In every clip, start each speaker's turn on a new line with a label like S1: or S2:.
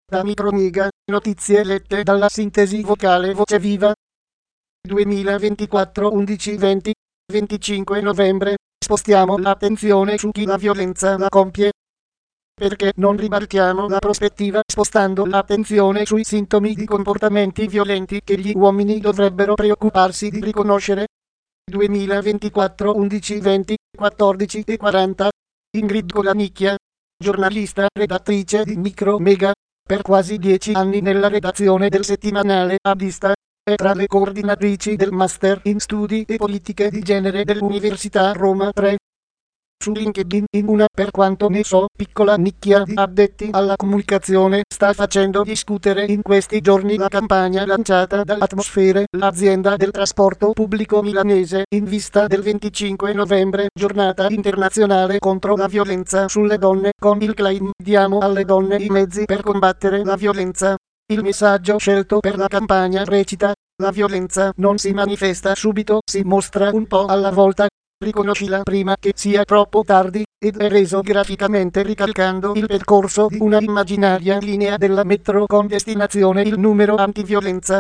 S1: Da Micromega, notizie lette dalla sintesi vocale Voce Viva. 2024 11-20, 25 novembre. Spostiamo l'attenzione su chi la violenza la compie. Perché non ribaltiamo la prospettiva spostando l'attenzione sui sintomi di comportamenti violenti che gli uomini dovrebbero preoccuparsi di riconoscere? 2024 11-20, 14:40. Ingrid Colanicchia, giornalista redattrice di Micromega, per quasi 10 anni nella redazione del settimanale Avvista, è tra le coordinatrici del Master in Studi e Politiche di Genere dell'Università Roma 3. Su LinkedIn, in una, per quanto ne so, piccola nicchia di addetti alla comunicazione, sta facendo discutere in questi giorni la campagna lanciata dall'Atmosfere, l'azienda del trasporto pubblico milanese, in vista del 25 novembre, giornata internazionale contro la violenza sulle donne, con il claim "Diamo alle donne i mezzi per combattere la violenza". Il messaggio scelto per la campagna recita: la violenza non si manifesta subito, si mostra un po' alla volta. Riconoscila prima che sia troppo tardi, ed è reso graficamente ricalcando il percorso di una immaginaria linea della metro con destinazione il numero antiviolenza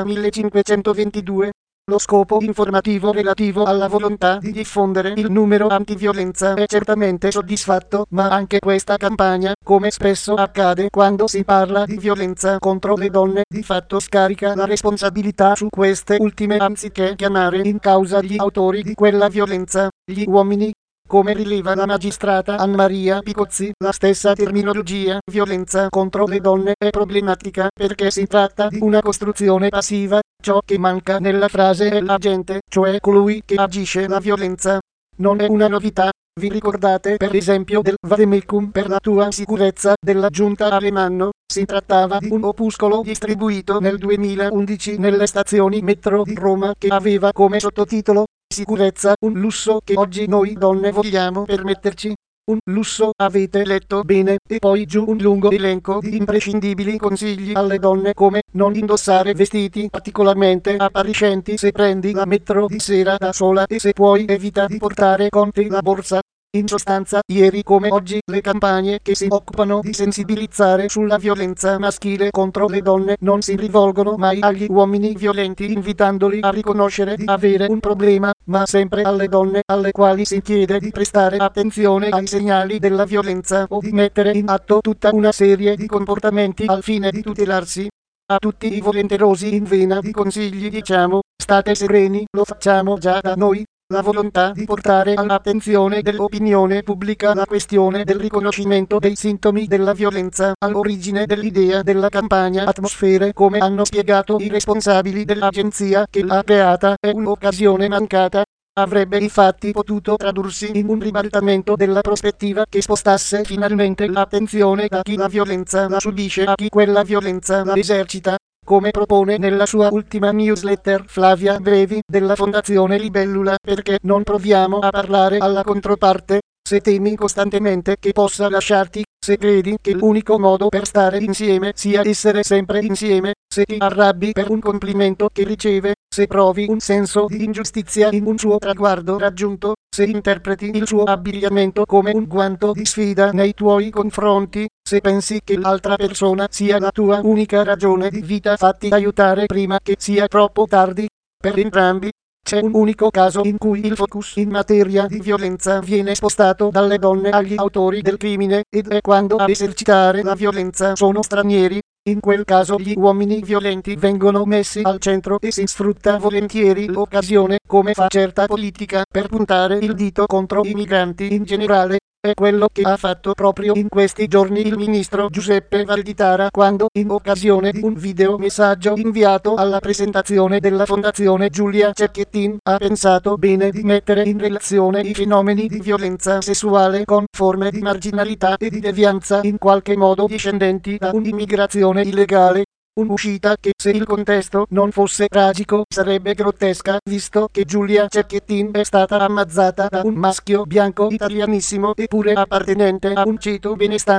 S1: 1522. Lo scopo informativo relativo alla volontà di diffondere il numero antiviolenza è certamente soddisfatto, ma anche questa campagna, come spesso accade quando si parla di violenza contro le donne, di fatto scarica la responsabilità su queste ultime anziché chiamare in causa gli autori di quella violenza, gli uomini. Come rileva la magistrata Anmaria Picozzi, la stessa terminologia violenza contro le donne è problematica perché si tratta di una costruzione passiva. Ciò che manca nella frase è l'agente, cioè colui che agisce la violenza. Non è una novità. Vi ricordate per esempio del Vademecum per la tua sicurezza della giunta Alemanno? Si trattava di un opuscolo distribuito nel 2011 nelle stazioni metro di Roma che aveva come sottotitolo "Sicurezza, un lusso che oggi noi donne vogliamo permetterci". Un lusso, avete letto bene, e poi giù un lungo elenco di imprescindibili consigli alle donne come non indossare vestiti particolarmente appariscenti se prendi la metro di sera da sola e se puoi evita di portare con te la borsa. In sostanza, ieri come oggi, le campagne che si occupano di sensibilizzare sulla violenza maschile contro le donne non si rivolgono mai agli uomini violenti invitandoli a riconoscere di avere un problema, ma sempre alle donne alle quali si chiede di prestare attenzione ai segnali della violenza o di mettere in atto tutta una serie di comportamenti al fine di tutelarsi. A tutti i volenterosi in vena di consigli diciamo: state sereni, lo facciamo già da noi. La volontà di portare all'attenzione dell'opinione pubblica la questione del riconoscimento dei sintomi della violenza, all'origine dell'idea della campagna Atmosfere, come hanno spiegato i responsabili dell'agenzia che l'ha creata, è un'occasione mancata. Avrebbe infatti potuto tradursi in un ribaltamento della prospettiva che spostasse finalmente l'attenzione da chi la violenza la subisce a chi quella violenza la esercita. Come propone nella sua ultima newsletter Flavia Brevi della Fondazione Libellula, perché non proviamo a parlare alla controparte? Se temi costantemente che possa lasciarti, se credi che l'unico modo per stare insieme sia essere sempre insieme, se ti arrabbi per un complimento che riceve, se provi un senso di ingiustizia in un suo traguardo raggiunto, se interpreti il suo abbigliamento come un guanto di sfida nei tuoi confronti, se pensi che l'altra persona sia la tua unica ragione di vita, fatti aiutare prima che sia troppo tardi. Per entrambi c'è un unico caso in cui il focus in materia di violenza viene spostato dalle donne agli autori del crimine, ed è quando a esercitare la violenza sono stranieri. In quel caso gli uomini violenti vengono messi al centro e si sfrutta volentieri l'occasione, come fa certa politica, per puntare il dito contro i migranti in generale. È quello che ha fatto proprio in questi giorni il ministro Giuseppe Valditara quando, in occasione di un videomessaggio inviato alla presentazione della Fondazione Giulia Cecchettin, ha pensato bene di mettere in relazione i fenomeni di violenza sessuale con forme di marginalità e di devianza in qualche modo discendenti da un'immigrazione illegale. Un'uscita che, se il contesto non fosse tragico, sarebbe grottesca, visto che Giulia Cecchettin è stata ammazzata da un maschio bianco italianissimo eppure appartenente a un ceto benestante.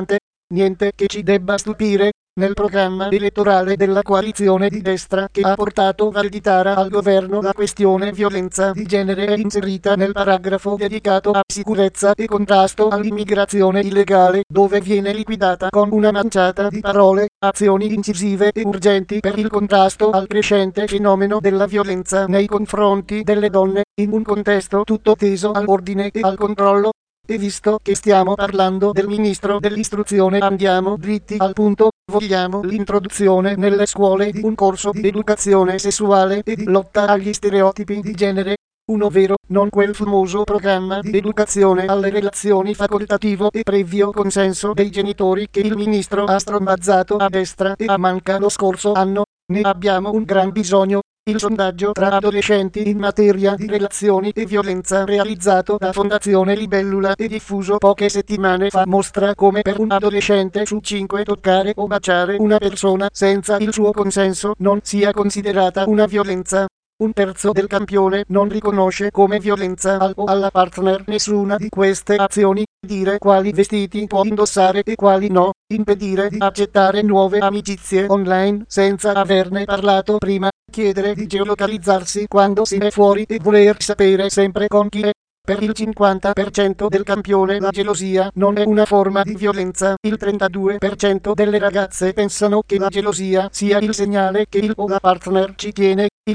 S1: Niente che ci debba stupire. Nel programma elettorale della coalizione di destra che ha portato Valditara al governo la questione violenza di genere è inserita nel paragrafo dedicato a sicurezza e contrasto all'immigrazione illegale, dove viene liquidata con una manciata di parole, azioni incisive e urgenti per il contrasto al crescente fenomeno della violenza nei confronti delle donne, in un contesto tutto teso all'ordine e al controllo. E visto che stiamo parlando del ministro dell'istruzione, andiamo dritti al punto. Vogliamo l'introduzione nelle scuole di un corso di educazione sessuale e di lotta agli stereotipi di genere. Uno vero, non quel famoso programma di educazione alle relazioni facoltativo e previo consenso dei genitori che il ministro ha strombazzato a destra e a manca lo scorso anno. Ne abbiamo un gran bisogno. Il sondaggio tra adolescenti in materia di relazioni e violenza realizzato da Fondazione Libellula e diffuso poche settimane fa mostra come per un adolescente su 5 toccare o baciare una persona senza il suo consenso non sia considerata una violenza. Un terzo del campione non riconosce come violenza al o alla partner nessuna di queste azioni, dire quali vestiti può indossare e quali no, impedire di accettare nuove amicizie online senza averne parlato prima, chiedere di geolocalizzarsi quando si è fuori e voler sapere sempre con chi è. Per il 50% del campione la gelosia non è una forma di violenza. Il 32% delle ragazze pensano che la gelosia sia il segnale che il o la partner ci tiene. Il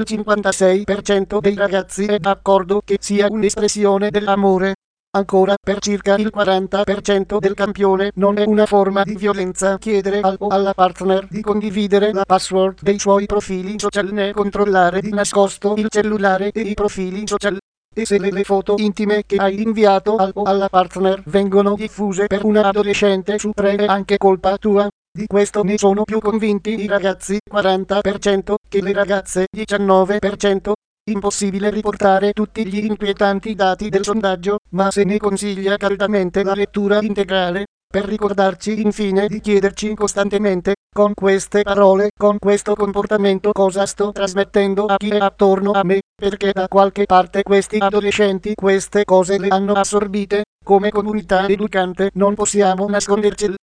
S1: 56% dei ragazzi è d'accordo che sia un'espressione dell'amore. Ancora, per circa il 40% del campione non è una forma di violenza chiedere al o alla partner di condividere la password dei suoi profili social né controllare di nascosto il cellulare e i profili social. E se le foto intime che hai inviato al o alla partner vengono diffuse per una adolescente su 3 è anche colpa tua. Di questo ne sono più convinti i ragazzi 40% che le ragazze 19%. Impossibile riportare tutti gli inquietanti dati del sondaggio, ma se ne consiglia caldamente la lettura integrale, per ricordarci infine di chiederci costantemente, con queste parole, con questo comportamento cosa sto trasmettendo a chi è attorno a me, perché da qualche parte questi adolescenti queste cose le hanno assorbite. Come comunità educante non possiamo nascondercelo.